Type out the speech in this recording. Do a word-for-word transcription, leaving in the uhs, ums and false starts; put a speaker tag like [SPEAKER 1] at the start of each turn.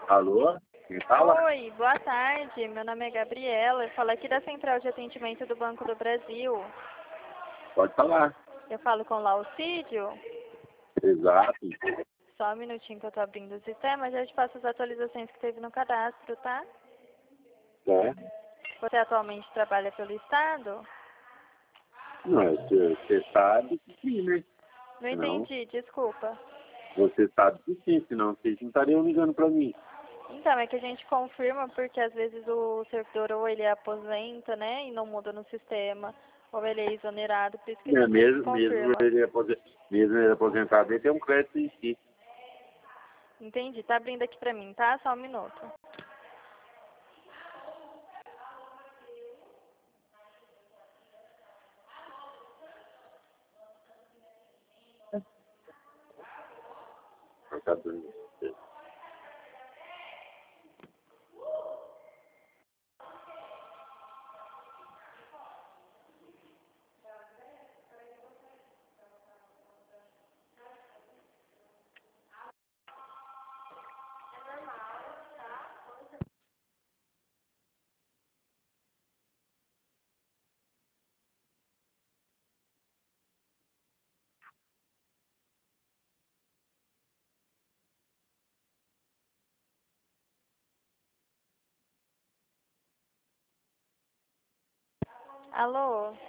[SPEAKER 1] Alô? Quem fala?
[SPEAKER 2] Oi, boa tarde. Meu nome é Gabriela. Eu falo aqui da Central de Atendimento do Banco do Brasil.
[SPEAKER 1] Pode falar.
[SPEAKER 2] Eu falo com o Laucídio.
[SPEAKER 1] Exato.
[SPEAKER 2] Só um minutinho que eu tô abrindo o sistema, já te passo as atualizações que teve no cadastro, tá?
[SPEAKER 1] É.
[SPEAKER 2] Você atualmente trabalha pelo Estado?
[SPEAKER 1] Não, você, você sabe que sim, né?
[SPEAKER 2] Não
[SPEAKER 1] Senão,
[SPEAKER 2] entendi, desculpa.
[SPEAKER 1] você sabe que sim, senão vocês não estariam ligando pra mim.
[SPEAKER 2] Então, é que a gente confirma porque às vezes o servidor ou ele aposenta, né, e não muda no sistema, ou ele é exonerado, por isso que a
[SPEAKER 1] É,
[SPEAKER 2] gente sempre
[SPEAKER 1] mesmo, mesmo,
[SPEAKER 2] confirma.
[SPEAKER 1] ele aposen- mesmo ele aposentado, ele tem um crédito em si.
[SPEAKER 2] Entendi, tá abrindo aqui pra mim, tá? Só um minuto.
[SPEAKER 1] Por causa do-
[SPEAKER 2] Alô?